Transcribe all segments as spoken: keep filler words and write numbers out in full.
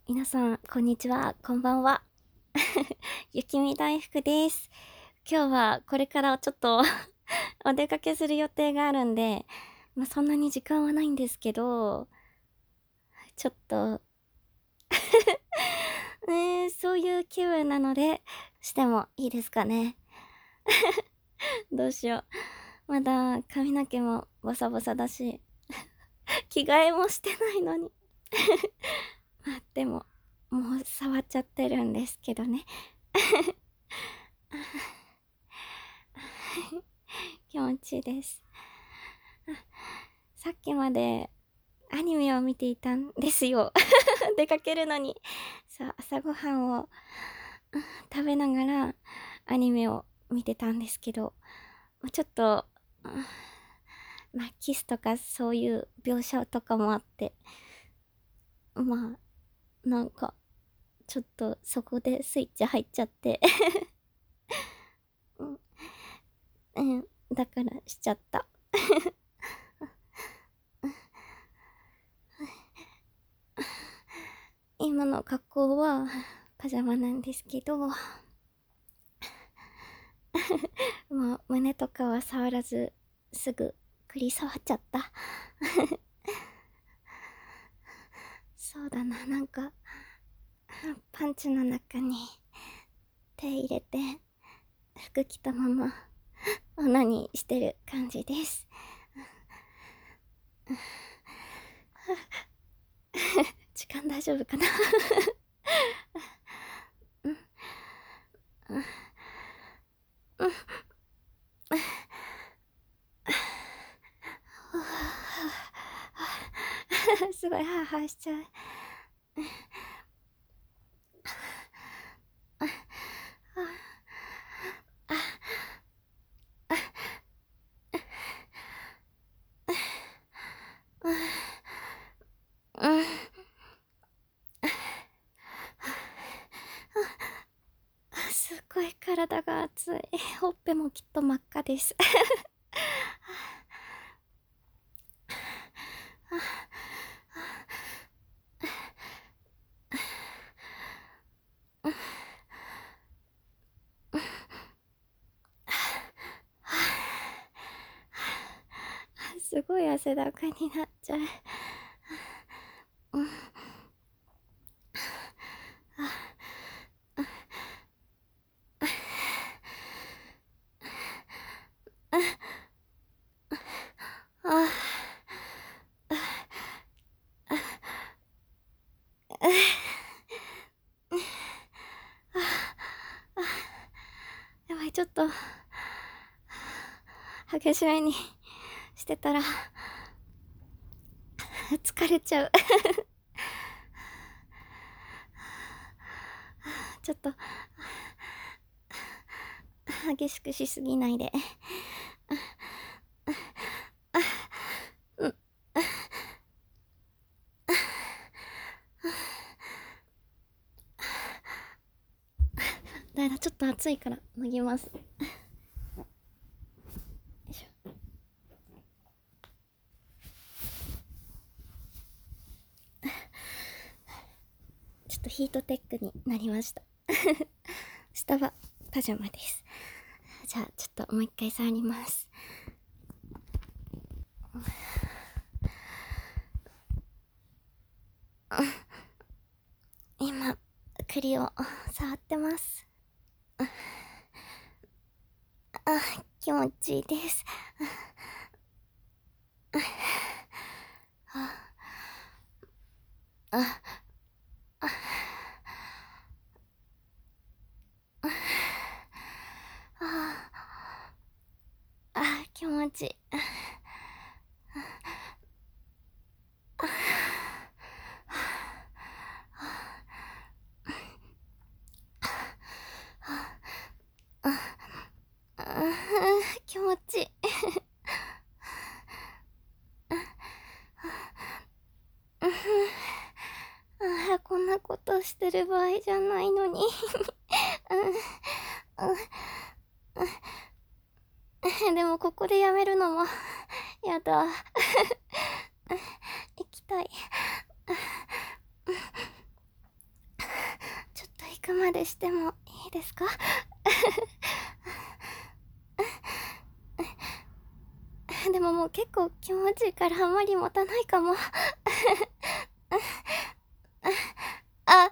皆さん、こんにちは、こんばんは。雪見大福です。今日はこれからちょっとお出かけする予定があるんで、まあ、そんなに時間はないんですけど、ちょっとね、そういう気分なので、してもいいですかね。どうしよう。まだ髪の毛もボサボサだし、着替えもしてないのに。まあ、でも、もう触っちゃってるんですけどね。気持ちいいです。さっきまでアニメを見ていたんですよ。出かけるのに。さあ、朝ごはんを食べながらアニメを見てたんですけど、ちょっと、まあ、キスとかそういう描写とかもあって、まあ、なんか、ちょっとそこでスイッチ入っちゃってうん、うん、だからしちゃった。今の格好はパジャマなんですけど、もう胸とかは触らずすぐくり触っちゃった。そうだな、なんかパンツの中に手入れて服着たままオナニーしてる感じです。時間大丈夫かなうんうんすごいハーハーしちゃう。うんすっごい体が熱い。ほっぺもきっと真っ赤です。すごい汗だくになっちゃう。うんあやばい、ちょっと激しめにしてたら疲れちゃう。ちょっと激しくしすぎないで。うんだいだちょっと暑いから脱ぎます。ちょっとヒートテックになりました。下はパジャマです。じゃあちょっともう一回触ります。今栗を触ってます。あ、気持ちいいです。あ、あ、あ、あ、気持ちいい。気持ちいい。あ、こんなことしてる場合じゃないのに。でもここでやめるのもやだ。行きたい。 までしてもいいですか？でももう結構気持ちいいからあんまり持たないかも。あ、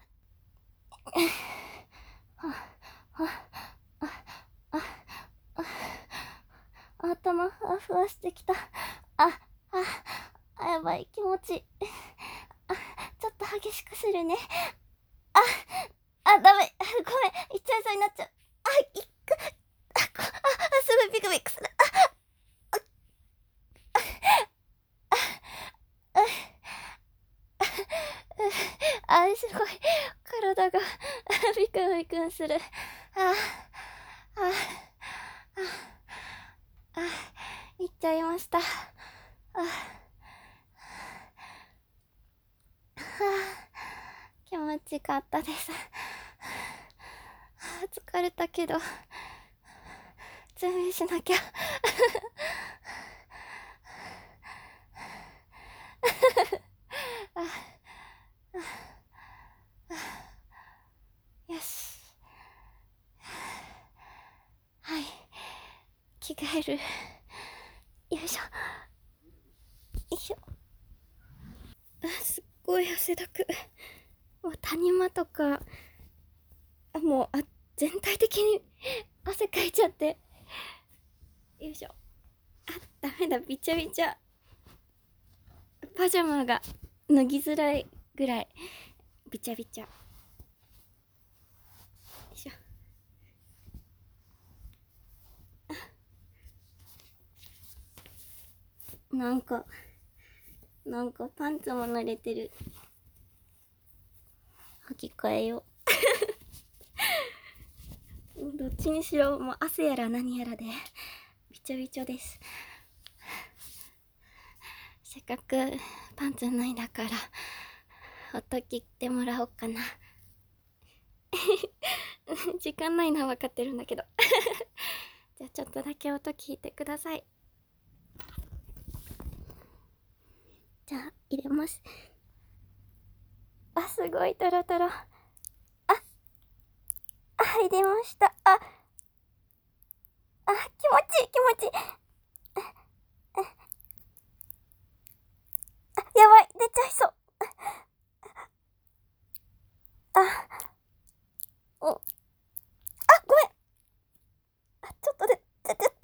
頭ふわしてきた。あ、あ、やばい、気持ちいい。あ、ちょっと激しくするね。あ、あ、ダメ。ごめん、いっちゃいそうになっちゃう。あ、いっく、あ、こあ、すごいビクビクする。あ、あ、すごい。体がビクビクする。あ、あ、あ、あ、いっちゃいました。あ、気持ちよかったです。疲れたけど準備しなきゃ。よし、はい、着替える。よいしょ、よいしょ。あ、すっごい汗だく。もう谷間とか、あ、もう、あ、全体的に汗かいちゃって。よいしょ。あ、ダメだ、びちゃびちゃ。パジャマが脱ぎづらいぐらいびちゃびちゃ。よいしょ。なんかなんかパンツも濡れてる。履き替えよう。どっちにしろもう汗やら何やらでびちょびちょです。せっかくパンツ脱いだから音切ってもらおうかな。時間ないのは分かってるんだけど。じゃあちょっとだけ音聞いてください。じゃあ入れます。あ、すごいトロトロ。あ、あ、入れました。あ、あ、気持ちいい、気持ちいい。あ、やばい、出ちゃいそう。あ、お、あ、ごめん。あ、ちょっとで出ちゃった。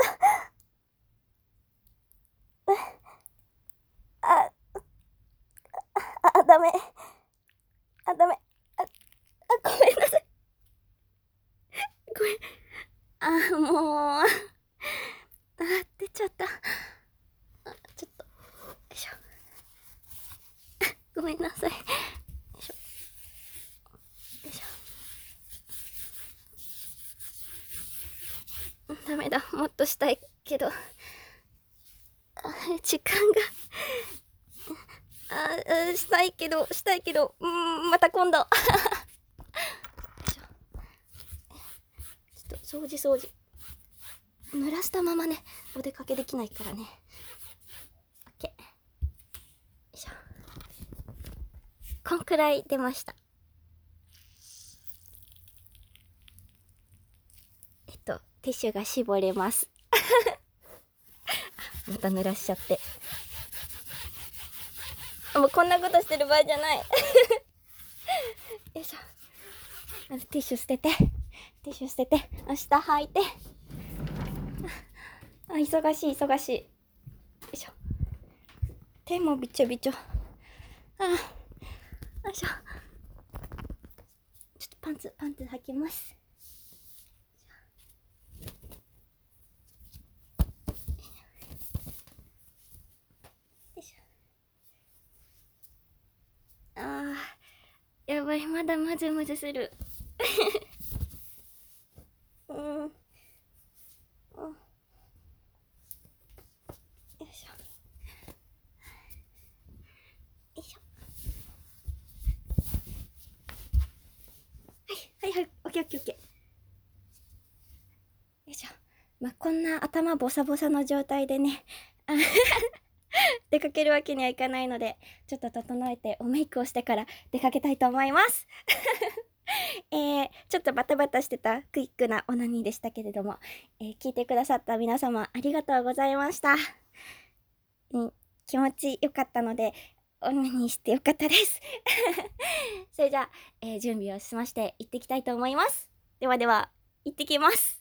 あ、あ、ダメ。あ、ダメ。あ、あ、ごめんなさい。ごめん。あ、もう。あ、出ちゃった。あ、ちょっと。よいしょ。ごめんなさい。よいしょ。よいしょ。ダメだ。もっとしたいけど。あ、時間が。あ、したいけど、したいけど、うん、また今度。ちょっと掃除掃除。濡らしたままね、お出かけできないからね。オッケー。よいしょ。こんくらい出ました。えっと、ティッシュが絞れます。また濡らしちゃって。もうこんなことしてる場合じゃない。よいしょ。まずティッシュ捨てて、ティッシュ捨てて、明日履いて。あ、忙しい忙しい。よいしょ。手もびちょびちょ。あ、よいしょ。ちょっとパンツパンツ履きます。よいしょ。あー、やばい、まだまずまずする。うん、うん、よいしょ。よいしょ。はいはいはい、オッケーオッケーオッケー。よいしょ。まあ、こんな頭ボサボサの状態でね、出かけるわけにはいかないので、ちょっと整えておメイクをしてから出かけたいと思います。 えー、ちょっとバタバタしてたクイックなオナニーでしたけれども、えー、聞いてくださった皆様ありがとうございました。うん、気持ち良かったので、オナニーしてよかったです。それじゃあ、えー、準備をしまして行ってきたいと思います。ではでは、行ってきます。